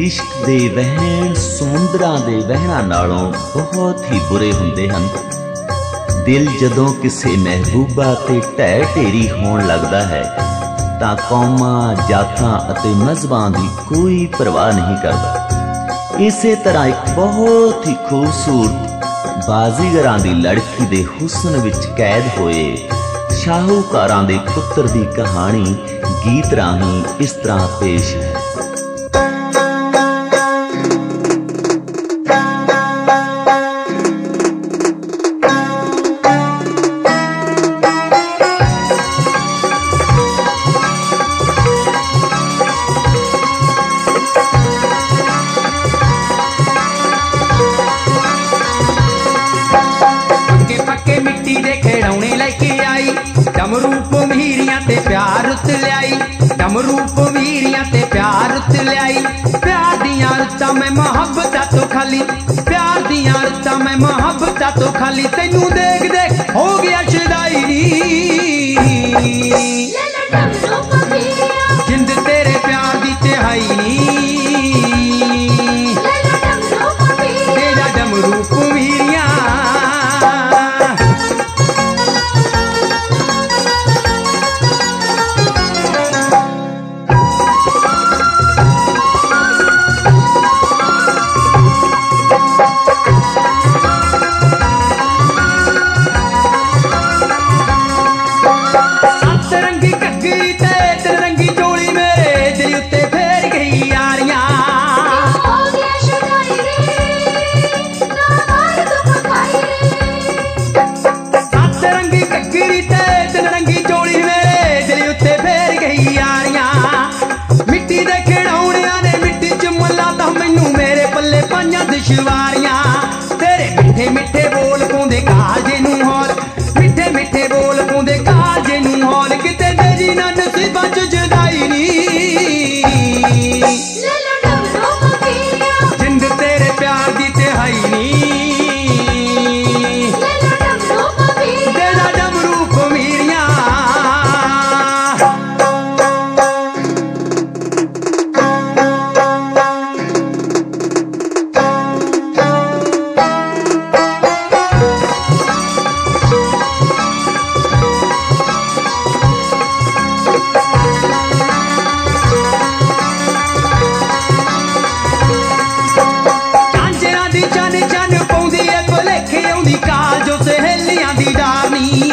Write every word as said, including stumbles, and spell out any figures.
इश्क दे वहण समुंदरां दे वहणां नालों बहुत ही बुरे हुंदे हन। दिल जदों किसे महबूबा ते ढह ढेरी होण लगदा है तां कौमां जातां अते मज़हबां दी कोई परवाह नहीं करदा। इसे तरह एक बहुत ही खूबसूरत बाजीगरां दी लड़की दे हुस्न विच कैद होए शाहूकारां दे पुत्र दी कहानी गीत राहीं इस तरह पेश है। डमरूप मीरियां ते प्यार उत ल्याई, डमरूप मीरियां ते प्यार उत ल्याई। प्यार दियां रुत्तां मैं मोहब्बतां तो खाली, प्यार दियां रुत्तां मैं मोहब्बतां तो खाली। तैनू देख देख हो गया शदाई नी, जिंद तेरे प्यार दी तिहाई नी। तेरा डमरूप मीरियां शिवारियां तेरे मिठे मिठे बोल पौंदे काजे नूं हौल, मिठे मिठे बोल पौंदे काजे नूं हौल। किते तेरी ना नसीबां च जुदाई नी, जिंद तेरे प्यार दी तिहाई नी। तेरा डमरूप मीरियां काल जो सहेलियां दी डारनी।